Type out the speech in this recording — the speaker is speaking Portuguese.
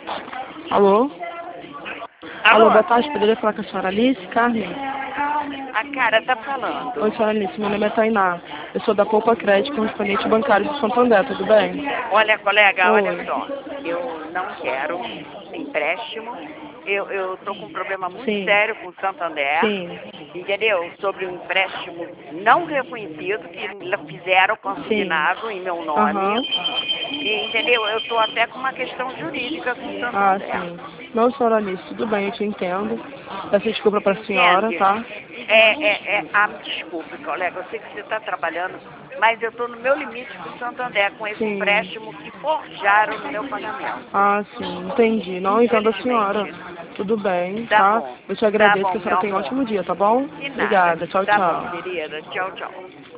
Alô? Alô? Alô, boa tarde. Poderia falar com a senhora Alice, Carmen? A cara tá falando. Oi, senhora Alice. Meu nome é Tainá. Eu sou da Poupa Crédito, correspondente bancário de Santo André. Tudo bem? Olha, colega, olha Oi. só. Eu não quero empréstimo. Eu tô com um problema muito Sim. sério com o Santander. Sim. Entendeu? Sobre um empréstimo não reconhecido que fizeram Sim. consignado em meu nome. Aham. E, entendeu? Eu tô até com uma questão jurídica com o Ah, Santander. sim. Não, senhora Alice, tudo bem, eu te entendo. Peço desculpa pra senhora, Entende? tá? Me desculpe, colega, eu sei que você está trabalhando, mas eu estou no meu limite com o Santander, com esse Sim. empréstimo que forjaram no meu pagamento. Ah, sim, entendi. Não entendo a senhora. Infelizmente. Tudo bem, Tá tá? bom, Eu te agradeço, que a meu senhora tenha um amor. ótimo dia, tá bom? De nada. Obrigada, tchau, Tá bom, tchau. querida. Tchau, tchau.